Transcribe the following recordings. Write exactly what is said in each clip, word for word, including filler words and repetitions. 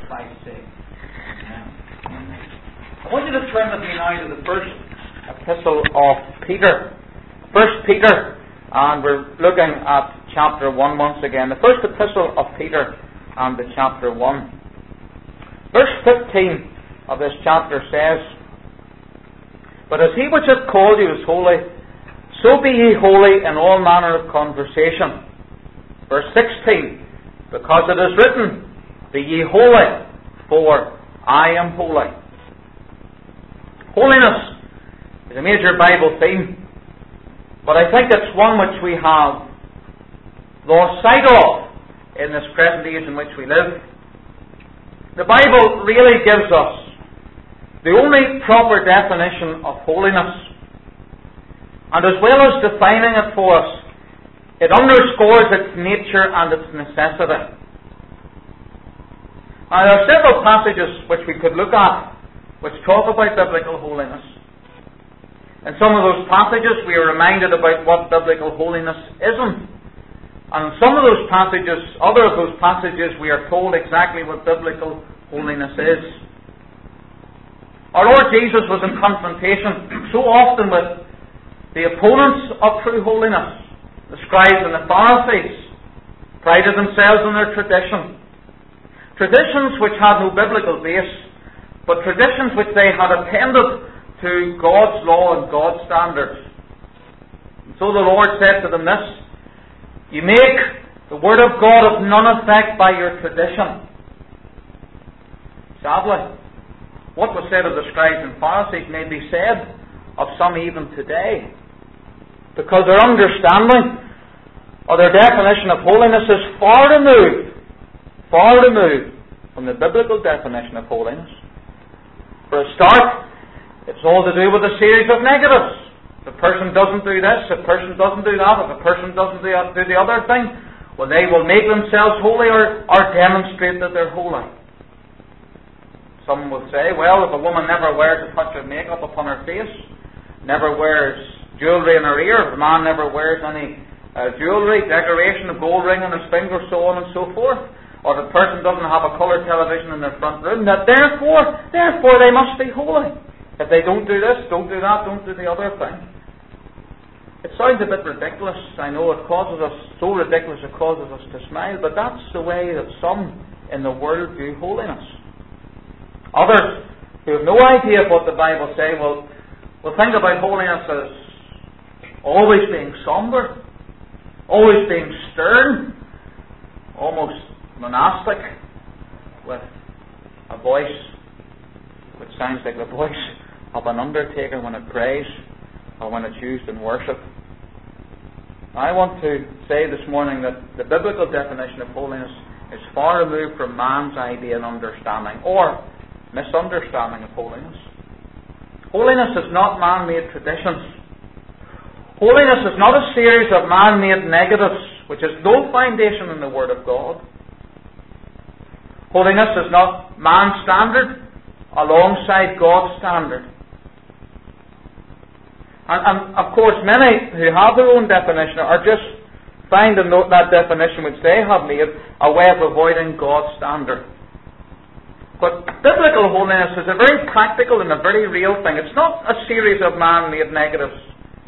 Christ's sake. Amen. I want you to turn with me now to the first epistle of Peter. First Peter, and we're looking at chapter one once again. The first epistle of Peter and the chapter one. Verse fifteen of this chapter says, "But as he which hath called you is holy, so be ye holy in all manner of conversation." Verse sixteen, "Because it is written, Be ye holy, for I am holy." Holiness is a major Bible theme, but I think it's one which we have lost sight of in this present age in which we live. The Bible really gives us the only proper definition of holiness, and as well as defining it for us, it underscores its nature and its necessity. Now, there are several passages which we could look at which talk about biblical holiness. In some of those passages we are reminded about what biblical holiness isn't. And in some of those passages, other of those passages, we are told exactly what biblical holiness is. Our Lord Jesus was in confrontation so often with the opponents of true holiness, the scribes and the Pharisees, prided themselves on their tradition. Traditions which had no biblical base, but traditions which they had appended to God's law and God's standards. And so the Lord said to them this, "You make the Word of God of none effect by your tradition." Sadly, what was said of the scribes and Pharisees may be said of some even today, because their understanding or their definition of holiness is far removed, far removed from the biblical definition of holiness. For a start, it's all to do with a series of negatives. If a person doesn't do this, if a person doesn't do that, if a person doesn't do, do the other thing, well, they will make themselves holy or, or demonstrate that they're holy. Some will say, well, if a woman never wears a touch of makeup upon her face, never wears jewellery in her ear, if a man never wears any uh, jewellery, decoration, a gold ring on his finger, so on and so forth, or if a person doesn't have a colour television in their front room, that therefore, therefore they must be holy. If they don't do this, don't do that, don't do the other thing. It sounds a bit ridiculous. I know it causes us, so ridiculous it causes us to smile, but that's the way that some in the world view holiness. Others, who have no idea of what the Bible says, will, will think about holiness as always being somber, always being stern, almost monastic, with a voice which sounds like the voice of an undertaker when it prays or when it's used in worship. I want to say this morning that the biblical definition of holiness is far removed from man's idea and understanding or misunderstanding of holiness. Holiness is not man-made traditions. Holiness is not a series of man-made negatives which has no foundation in the Word of God. Holiness is not man's standard alongside God's standard. And, and of course, many who have their own definition are just find in that definition which they have made a way of avoiding God's standard. But biblical holiness is a very practical and a very real thing. It's not a series of man-made negatives.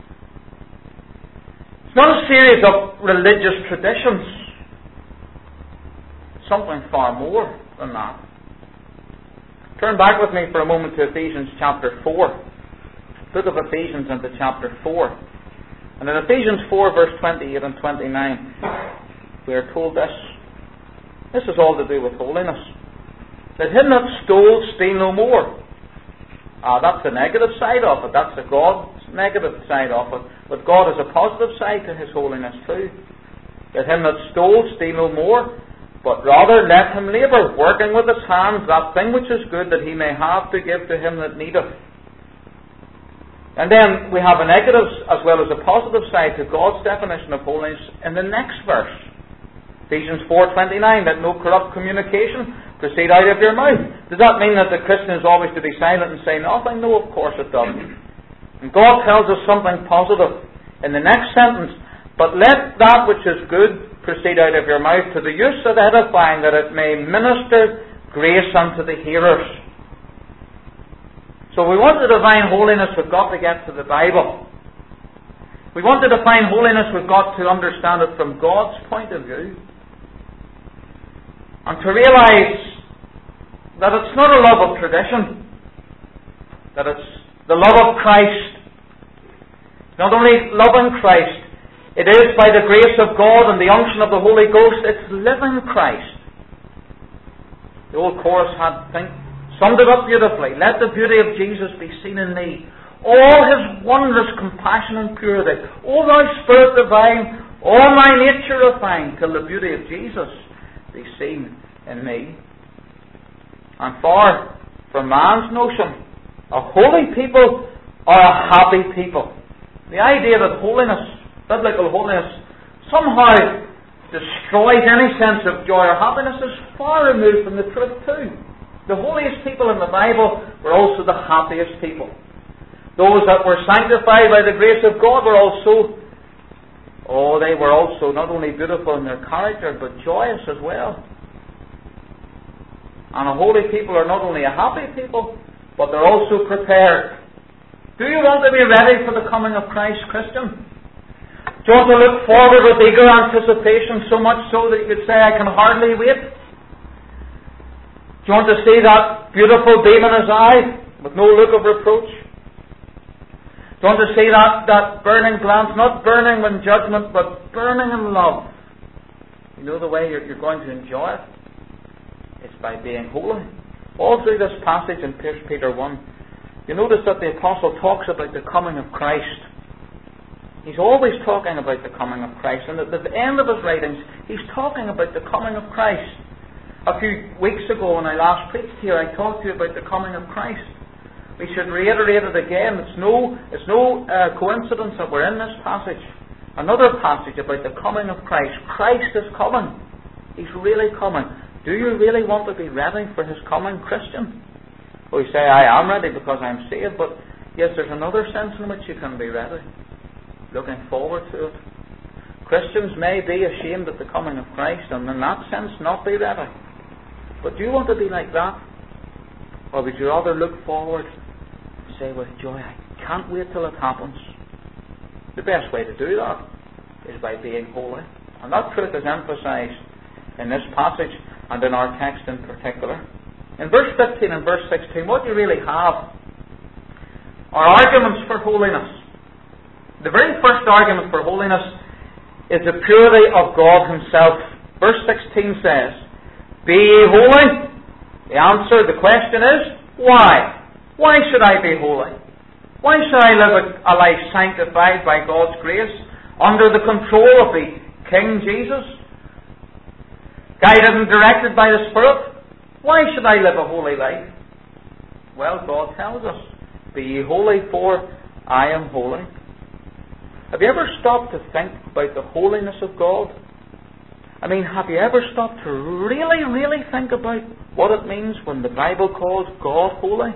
It's not a series of religious traditions. Something far more than that. Turn back with me for a moment to Ephesians chapter four. Book of Ephesians into chapter four. And in Ephesians four verse twenty-eight and twenty-nine we are told this. This is all to do with holiness. Let him that stole steal no more. Ah, that's the negative side of it. That's the God's negative side of it. But God has a positive side to His holiness too. Let him that stole steal no more, but rather let him labour, working with his hands that thing which is good, that he may have to give to him that needeth. And then we have a negative as well as a positive side to God's definition of holiness in the next verse. Ephesians four twenty-nine, that no corrupt communication proceed out of your mouth. Does that mean that the Christian is always to be silent and say nothing? No, of course it doesn't. And God tells us something positive in the next sentence. But let that which is good proceed out of your mouth to the use of edifying, that it may minister grace unto the hearers. So we want to define holiness, we've got to get to the Bible. We want to define holiness, we've got to understand it from God's point of view. And to realise that it's not a love of tradition, that it's the love of Christ. Not only loving Christ, it is by the grace of God and the unction of the Holy Ghost, it's living Christ. The old chorus had, think, summed it up beautifully. Let the beauty of Jesus be seen in me. All His wondrous compassion and purity. O thou Spirit divine, all my nature refine, till the beauty of Jesus be seen in me. And for, for man's notion, a holy people are a happy people. The idea that holiness, biblical holiness, somehow destroys any sense of joy or happiness is far removed from the truth too. The holiest people in the Bible were also the happiest people. Those that were sanctified by the grace of God were also, oh, they were also not only beautiful in their character, but joyous as well. And a holy people are not only a happy people, but they're also prepared. Do you want to be ready for the coming of Christ, Christian? Do you want to look forward with eager anticipation, so much so that you could say, I can hardly wait? Do you want to see that beautiful beam in His eye with no look of reproach? Do you want to see that, that burning glance, not burning in judgment, but burning in love? You know the way you're, you're going to enjoy it? It's by being holy. All through this passage in First Peter one, you notice that the Apostle talks about the coming of Christ. He's always talking about the coming of Christ. And at the end of his writings, he's talking about the coming of Christ. A few weeks ago when I last preached here, I talked to you about the coming of Christ. We should reiterate it again. It's no, it's no uh, coincidence that we're in this passage. Another passage about the coming of Christ. Christ is coming. He's really coming. Do you really want to be ready for His coming, Christian? Well, you say, I am ready because I'm saved, but yes, there's another sense in which you can be ready. Looking forward to it. Christians may be ashamed at the coming of Christ, and in that sense not be ready. But do you want to be like that? Or would you rather look forward and say with joy, I can't wait till it happens? The best way to do that is by being holy. And that truth is emphasized in this passage and in our text in particular. In verse fifteen and verse sixteen, what you really have are arguments for holiness. The very first argument for holiness is the purity of God Himself. Verse sixteen says, be ye holy. The answer, the question is, why? Why should I be holy? Why should I live a, a life sanctified by God's grace, under the control of the King Jesus, guided and directed by the Spirit? Why should I live a holy life? Well, God tells us, be ye holy, for I am holy. Have you ever stopped to think about the holiness of God? I mean, have you ever stopped to really, really think about what it means when the Bible calls God holy?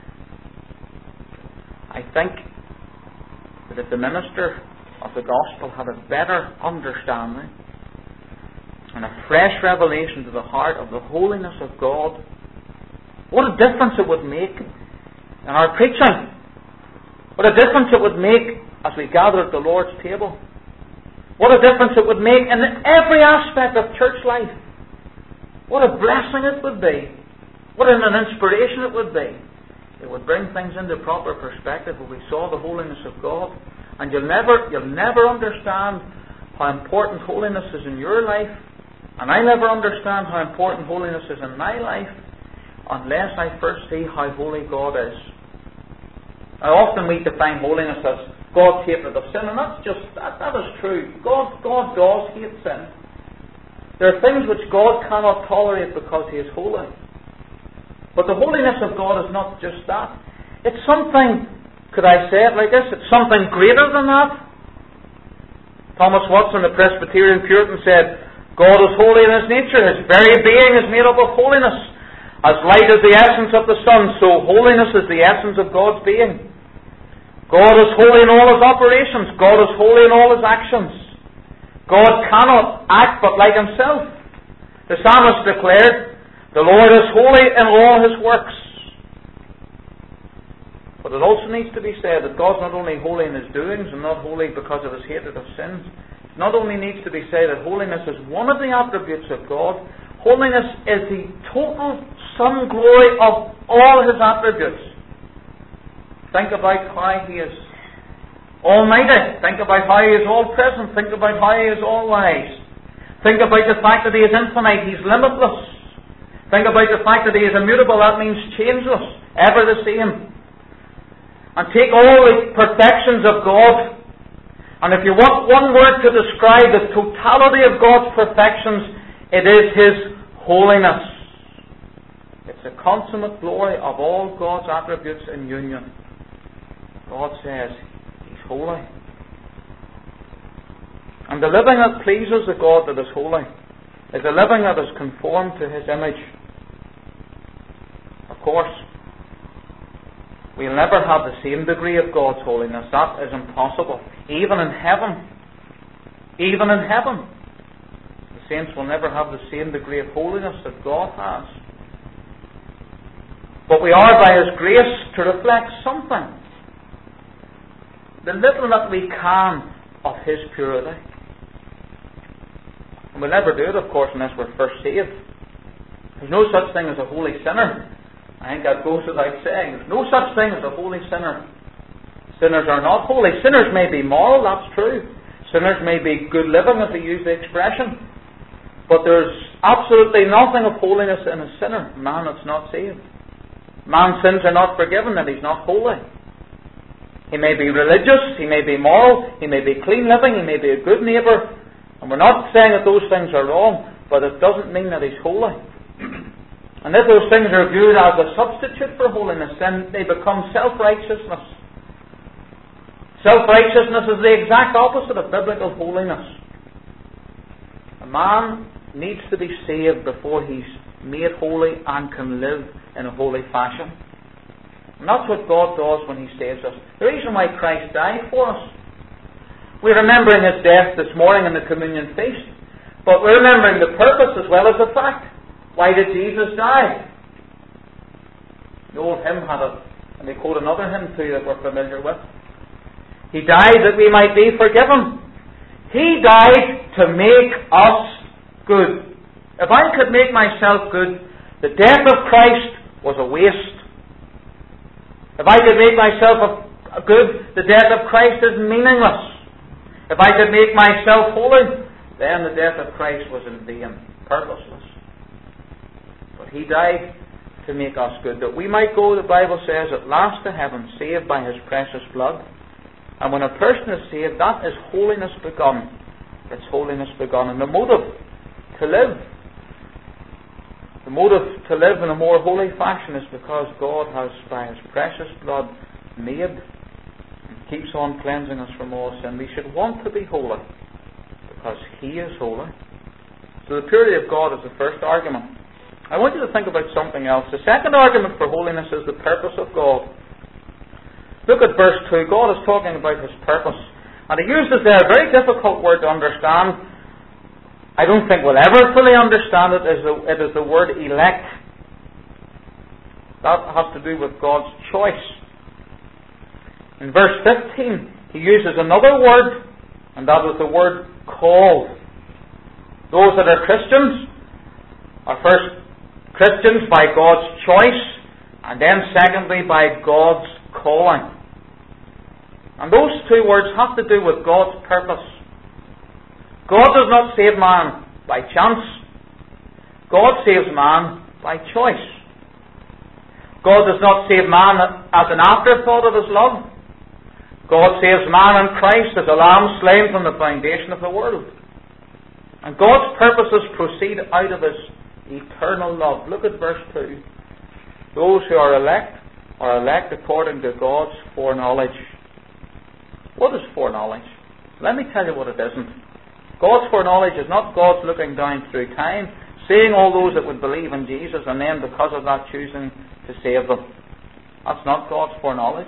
I think that if the minister of the gospel had a better understanding and a fresh revelation to the heart of the holiness of God, what a difference it would make in our preaching. What a difference it would make as we gather at the Lord's table. What a difference it would make in every aspect of church life. What a blessing it would be. What an inspiration it would be. It would bring things into proper perspective when we saw the holiness of God. And you'll never, you'll never understand how important holiness is in your life, and I never understand how important holiness is in my life, unless I first see how holy God is. Now, often we define holiness as God's hatred of sin, and that's just, that, that is true. God, God does hate sin. There are things which God cannot tolerate because He is holy. But the holiness of God is not just that. It's something, could I say it like this, it's something greater than that. Thomas Watson, the Presbyterian Puritan, said, God is holy in His nature. His very being is made up of holiness. As light is the essence of the sun, so holiness is the essence of God's being. God is holy in all His operations. God is holy in all His actions. God cannot act but like Himself. The psalmist declared, The Lord is holy in all His works. But it also needs to be said that God's not only holy in His doings and not holy because of His hatred of sins. It not only needs to be said that holiness is one of the attributes of God, holiness is the total sum glory of all His attributes. Think about how He is almighty. Think about how He is all-present. Think about how He is all-wise. Think about the fact that He is infinite. He's limitless. Think about the fact that He is immutable. That means changeless, ever the same. And take all the perfections of God, and if you want one word to describe the totality of God's perfections, it is His holiness. It's the consummate glory of all God's attributes in union. God says He's holy. And the living that pleases the God that is holy is a living that is conformed to His image. Of course, we'll never have the same degree of God's holiness. That is impossible. Even in heaven. Even in heaven. The saints will never have the same degree of holiness that God has. But we are by His grace to reflect something. The little that we can of His purity. And we'll never do it, of course, unless we're first saved. There's no such thing as a holy sinner. I think that goes without saying. There's no such thing as a holy sinner. Sinners are not holy. Sinners may be moral, that's true. Sinners may be good living, if we use the expression. But there's absolutely nothing of holiness in a sinner, a man that's not saved. Man's sins are not forgiven, and he's not holy. He may be religious, he may be moral, he may be clean living, he may be a good neighbour. And we're not saying that those things are wrong, but it doesn't mean that he's holy. And if those things are viewed as a substitute for holiness, then they become self-righteousness. Self-righteousness is the exact opposite of biblical holiness. A man needs to be saved before he's made holy and can live in a holy fashion. And that's what God does when He saves us. The reason why Christ died for us. We're remembering His death this morning in the communion feast. But we're remembering the purpose as well as the fact. Why did Jesus die? The old hymn had it, and they quote another hymn too that we're familiar with. He died that we might be forgiven. He died to make us good. If I could make myself good, the death of Christ was a waste. If I could make myself a good, the death of Christ is meaningless. If I could make myself holy, then the death of Christ was in vain, purposeless. But He died to make us good, that we might go, the Bible says, at last to heaven, saved by His precious blood. And when a person is saved, that is holiness begun. It's holiness begun. And the motive to live, the motive to live in a more holy fashion is because God has, by His precious blood, made and keeps on cleansing us from all sin. We should want to be holy because He is holy. So the purity of God is the first argument. I want you to think about something else. The second argument for holiness is the purpose of God. Look at verse two. God is talking about His purpose. And He uses there a very difficult word to understand. I don't think we'll ever fully understand it. It is the word elect. That has to do with God's choice. In verse fifteen, He uses another word, and that is the word called. Those that are Christians are first Christians by God's choice, and then secondly by God's calling. And those two words have to do with God's purpose. God does not save man by chance. God saves man by choice. God does not save man as an afterthought of His love. God saves man in Christ as a lamb slain from the foundation of the world. And God's purposes proceed out of His eternal love. Look at verse two. Those who are elect are elect according to God's foreknowledge. What is foreknowledge? Let me tell you what it isn't. God's foreknowledge is not God's looking down through time, seeing all those that would believe in Jesus and then because of that choosing to save them. That's not God's foreknowledge.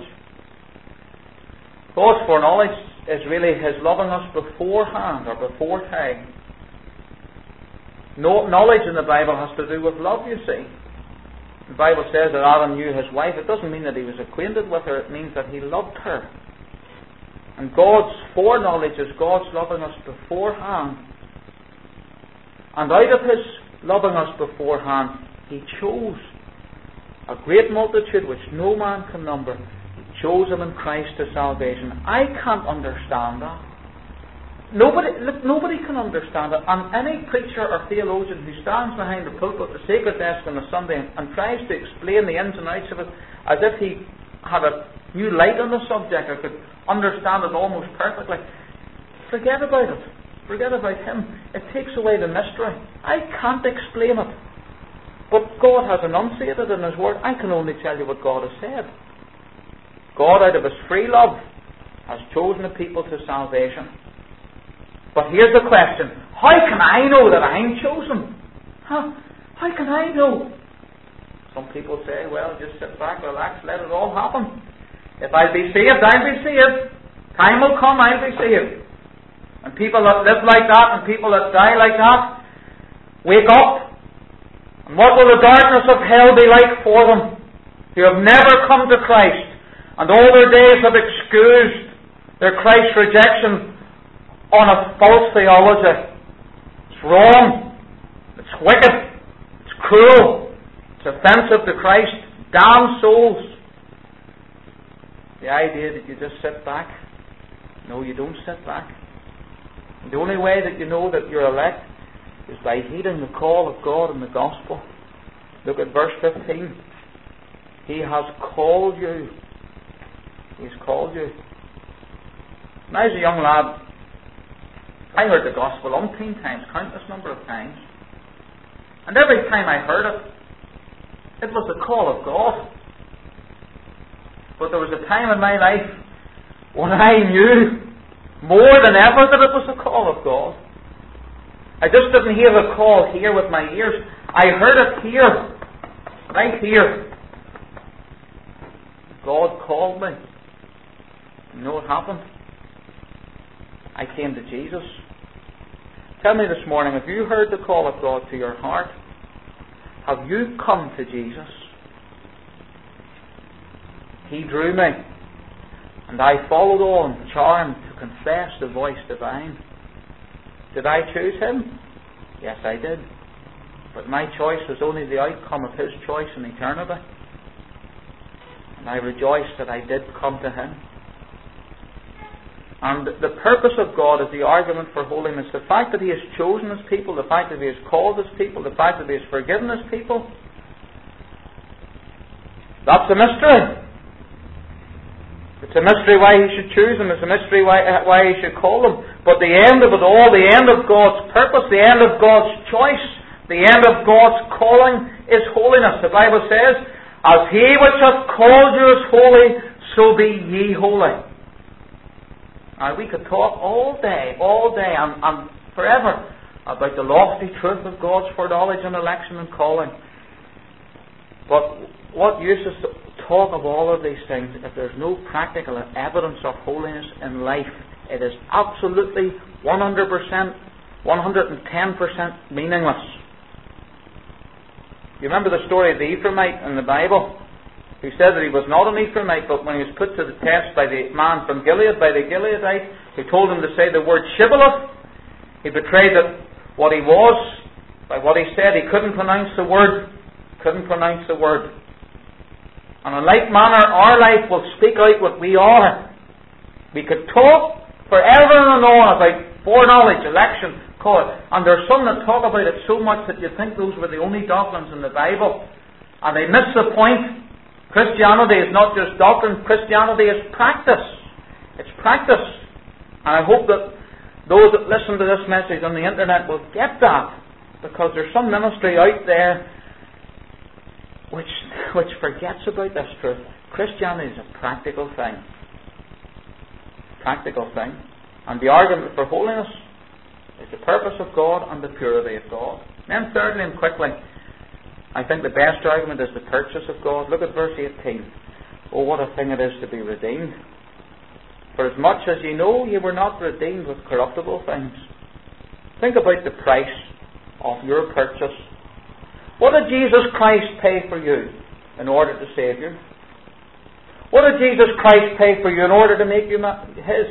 God's foreknowledge is really His loving us beforehand or before time. No, knowledge in the Bible has to do with love, you see. The Bible says that Adam knew his wife. It doesn't mean that he was acquainted with her. It means that he loved her. And God's foreknowledge is God's loving us beforehand. And out of His loving us beforehand, He chose a great multitude which no man can number. He chose them in Christ to salvation. I can't understand that. Nobody, look, nobody can understand it. And any preacher or theologian who stands behind the pulpit, the sacred desk on a Sunday, and, and tries to explain the ins and outs of it as if he had a new light on the subject or could understand it almost perfectly, forget about it. Forget about him. It takes away the mystery. I can't explain it. But God has enunciated in His Word. I can only tell you what God has said. God, out of His free love, has chosen a people to salvation. But here's the question. How can I know that I'm chosen? Huh? How can I know? Some people say, well, just sit back, relax, let it all happen. If I'll be saved, I'll be saved. Time will come, I'll be saved. And people that live like that and people that die like that, wake up. And what will the darkness of hell be like for them who have never come to Christ and all their days have excused their Christ rejection on a false theology? It's wrong. It's wicked. It's cruel. It's offensive to Christ. Damn souls. The idea that you just sit back. No, you don't sit back. The only way that you know that you're elect is by heeding the call of God in the gospel. Look at verse fifteen. He has called you. He's called you. When I was a young lad, I heard the gospel umpteen times, countless number of times. And every time I heard it, it was the call of God. But there was a time in my life when I knew more than ever that it was the call of God. I just didn't hear the call here with my ears. I heard it here, right here. God called me. You know what happened? I came to Jesus. Tell me this morning, have you heard the call of God to your heart? Have you come to Jesus? He drew me, and I followed on, charmed to confess the voice divine. Did I choose Him? Yes, I did. But my choice was only the outcome of His choice in eternity. And I rejoice that I did come to Him. And the purpose of God is the argument for holiness. The fact that He has chosen His people, the fact that He has called His people, the fact that He has forgiven His people, that's a mystery. It's a mystery why He should choose them. It's a mystery why, why He should call them. But the end of it all, the end of God's purpose, the end of God's choice, the end of God's calling is holiness. The Bible says, as He which hath called you is holy, so be ye holy. Now we could talk all day, all day and, and forever about the lofty truth of God's foreknowledge and election and calling. But what use is to talk of all of these things if there's no practical evidence of holiness in life? It is absolutely one hundred percent, one hundred ten percent meaningless. You remember the story of the Ephraimite in the Bible? He said that he was not an Ephraimite, but when he was put to the test by the man from Gilead, by the Gileadite, who told him to say the word Shibboleth, he betrayed that what he was, by what he said, he couldn't pronounce the word, couldn't pronounce the word. And in like manner, our life will speak out what we are. We could talk forever and on about foreknowledge, election, call it. And there are some that talk about it so much that you think those were the only doctrines in the Bible. And they miss the point. Christianity is not just doctrine. Christianity is practice. It's practice. And I hope that those that listen to this message on the internet will get that. Because there's some ministry out there which which forgets about this truth. Christianity is a practical thing. Practical thing. And the argument for holiness is the purpose of God and the purity of God. Then thirdly and quickly, I think the best argument is the purchase of God. Look at verse eighteen. Oh, what a thing it is to be redeemed. For as much as ye know, ye were not redeemed with corruptible things. Think about the price of your purchase. What did Jesus Christ pay for you in order to save you? What did Jesus Christ pay for you in order to make you His?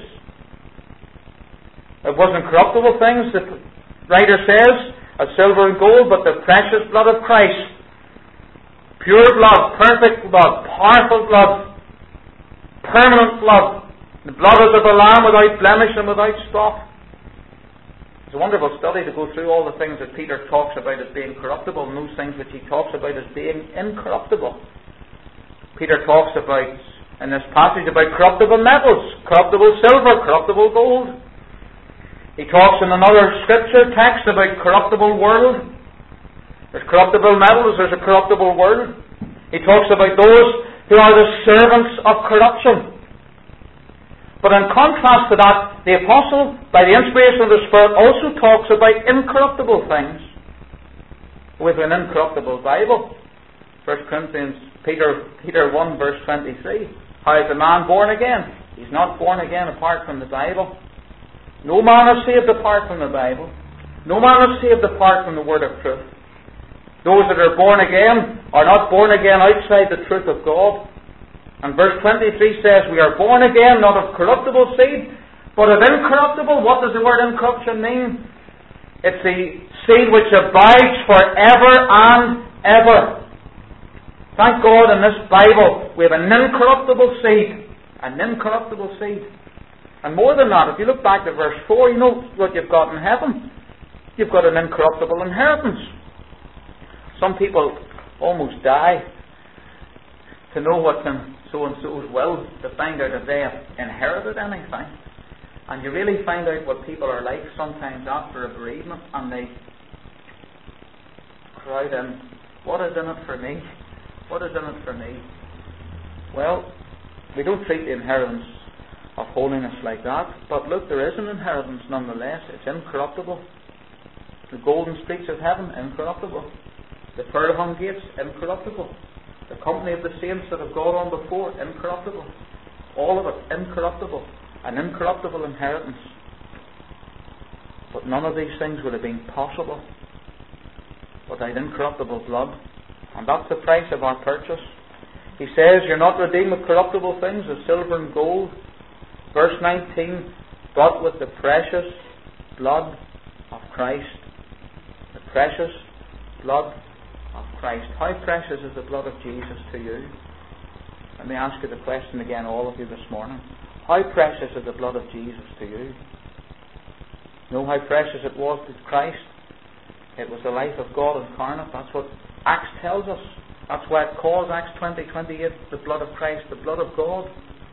It wasn't corruptible things, the writer says, as silver and gold, but the precious blood of Christ. Pure blood, perfect blood, powerful blood, permanent blood. The blood as of a lamb without blemish and without spot. It's a wonderful study to go through all the things that Peter talks about as being corruptible and those things which he talks about as being incorruptible. Peter talks about, in this passage, about corruptible metals, corruptible silver, corruptible gold. He talks in another scripture text about corruptible world. There's corruptible metals, there's a corruptible world. He talks about those who are the servants of corruption. But in contrast to that, the Apostle, by the inspiration of the Spirit, also talks about incorruptible things with an incorruptible Bible. First Corinthians, Peter, Peter one verse twenty-three. How is a man born again? He's not born again apart from the Bible. No man is saved apart from the Bible. No man is saved apart from the Word of truth. Those that are born again are not born again outside the truth of God. And verse twenty-three says, we are born again, not of corruptible seed, but of incorruptible. What does the word incorruption mean? It's the seed which abides forever and ever. Thank God in this Bible we have an incorruptible seed. An incorruptible seed. And more than that, if you look back to verse four, you know what you've got in heaven. You've got an incorruptible inheritance. Some people almost die to know what's in so-and-so's will, to find out if they have inherited anything. And you really find out what people are like sometimes after a bereavement, and they crowd in, what is in it for me? What is in it for me? Well, we don't treat the inheritance of holiness like that, but look, there is an inheritance nonetheless. It's incorruptible. The golden streets of heaven, incorruptible. The pearl-hung gates, incorruptible. The company of the saints that have gone on before, incorruptible. All of it, incorruptible. An incorruptible inheritance. But none of these things would have been possible without incorruptible blood. And that's the price of our purchase. He says, you're not redeemed with corruptible things, as silver and gold. Verse nineteen, but with the precious blood of Christ. The precious blood of Christ. How precious is the blood of Jesus to you? Let me ask you the question again, all of you this morning. How precious is the blood of Jesus to you? Know how precious it was to Christ? It was the life of God incarnate. That's what Acts tells us. That's why it calls Acts twenty twenty-eight the blood of Christ, the blood of God.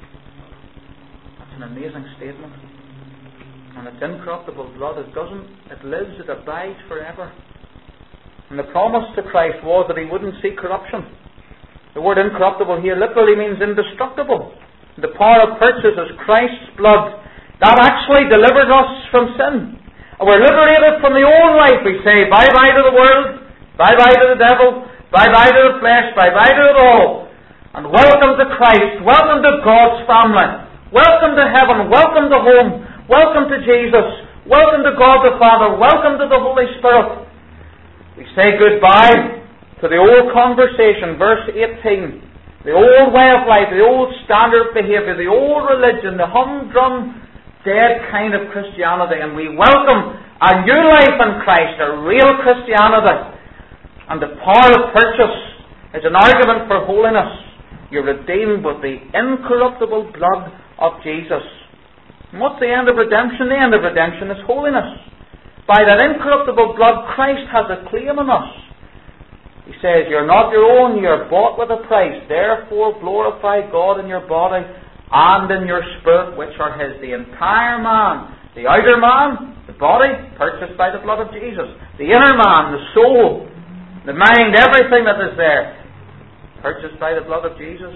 That's an amazing statement. And it's incorruptible blood. It doesn't, it lives, it abides forever. And the promise to Christ was that He wouldn't see corruption. The word incorruptible here literally means indestructible. The power of purchase is Christ's blood. That actually delivers us from sin. And we're liberated from the old life. We say bye-bye to the world, bye-bye to the devil, bye-bye to the flesh, bye-bye to it all. And welcome to Christ, welcome to God's family, welcome to heaven, welcome to home, welcome to Jesus, welcome to God the Father, welcome to the Holy Spirit. We say goodbye to the old conversation, verse eighteen, the old way of life, the old standard of behaviour, the old religion, the humdrum, dead kind of Christianity, and we welcome a new life in Christ, a real Christianity. And the power of purchase is an argument for holiness. You're redeemed with the incorruptible blood of Jesus. And what's the end of redemption? The end of redemption is holiness. By that incorruptible blood, Christ has a claim on us. He says, you're not your own, you're bought with a price. Therefore glorify God in your body and in your spirit, which are His. The entire man, the outer man, the body, purchased by the blood of Jesus. The inner man, the soul, the mind, everything that is there, purchased by the blood of Jesus.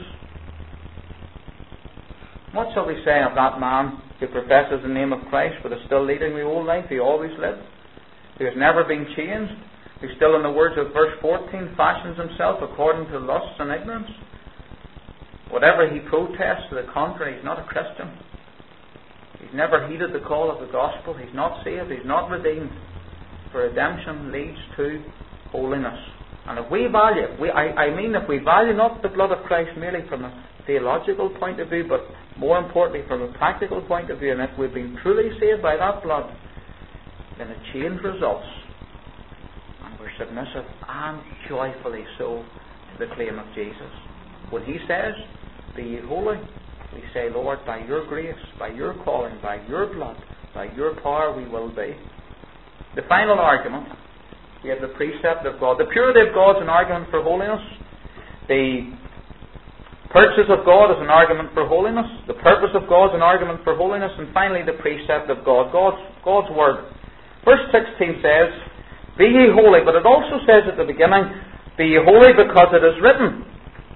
What shall we say of that man who professes the name of Christ but is still leading the old life he always lived, who has never been changed, who still, in the words of verse fourteen, fashions himself according to lusts and ignorance? Whatever he protests to the contrary, he's not a Christian. He's never heeded the call of the gospel. He's not saved. He's not redeemed. for redemption leads to holiness. And if we value, we, I, I mean if we value not the blood of Christ merely from a theological point of view, but more importantly from a practical point of view, and if we've been truly saved by that blood, then a change results. And we're submissive and joyfully so to the claim of Jesus. When He says, be ye holy, we say, Lord, by your grace, by your calling, by your blood, by your power we will be. The final argument, we have the precept of God. The purity of God is an argument for holiness. The purchase of God is an argument for holiness. The purpose of God is an argument for holiness. And finally, the precept of God, God's, God's Word. Verse sixteen says, be ye holy, but it also says at the beginning, be ye holy because it is written.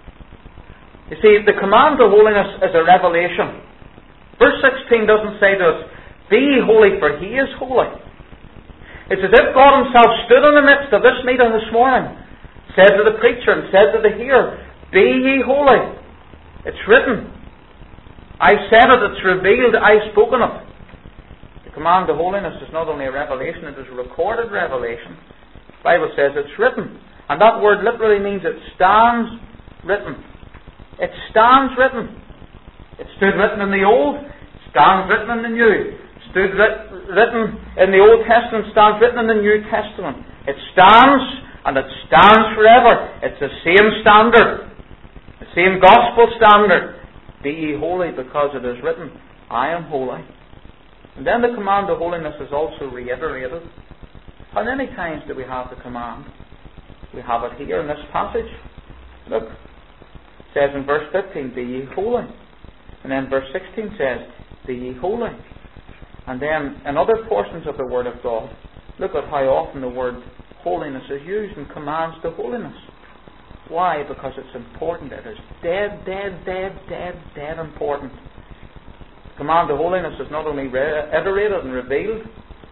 You see, the command to holiness is a revelation. Verse sixteen doesn't say to us, be ye holy for He is holy. It's as if God Himself stood in the midst of this meeting this morning, said to the preacher and said to the hearer, be ye holy. It's written. I've said it, it's revealed, I've spoken it. The command to holiness is not only a revelation, it is a recorded revelation. The Bible says it's written. And that word literally means it stands written. It stands written. It stood written in the Old, stands written in the New. Stood writ- written in the Old Testament, stands written in the New Testament. It stands, and it stands forever. It's the same standard, the same gospel standard. Be ye holy because it is written, I am holy. And then the command of holiness is also reiterated. How many times do we have the command? We have it here in this passage. Look, it says in verse fifteen, be ye holy. And then verse sixteen says, be ye holy. And then in other portions of the Word of God, look at how often the word holiness is used in commands to holiness. Why? Because it's important. It is dead, dead, dead, dead, dead important. The command to holiness is not only reiterated and revealed,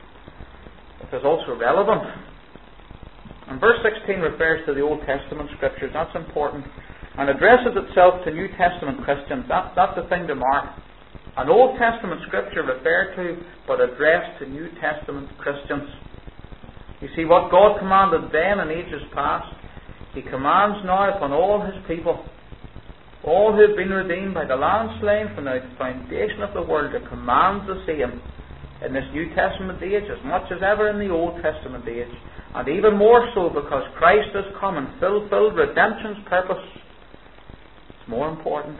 it is also relevant. And verse sixteen refers to the Old Testament Scriptures. That's important. And addresses itself to New Testament Christians. That, that's the thing to mark. An Old Testament Scripture referred to, but addressed to New Testament Christians. You see, what God commanded then in ages past, He commands now upon all His people, all who have been redeemed by the Lamb slain from the foundation of the world, to command the same in this New Testament age as much as ever in the Old Testament age, and even more so because Christ has come and fulfilled redemption's purpose. It's more important.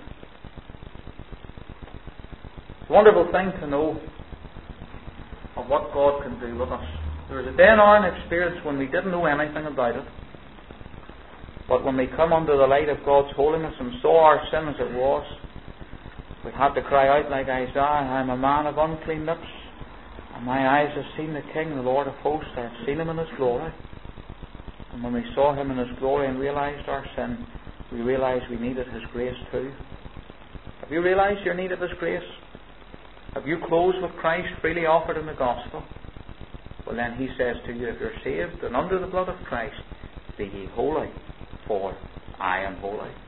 It's a wonderful thing to know of what God can do with us. There was a day in our experience when we didn't know anything about it. But when we come under the light of God's holiness and saw our sin as it was, we had to cry out like Isaiah, I am a man of unclean lips, and my eyes have seen the King, the Lord of hosts. I have seen Him in His glory. And when we saw Him in His glory and realized our sin, we realized we needed His grace too. Have you realized your need of His grace? Have you closed with Christ freely offered in the gospel? Well, then He says to you, if you're saved and under the blood of Christ, be ye holy, for I am holy.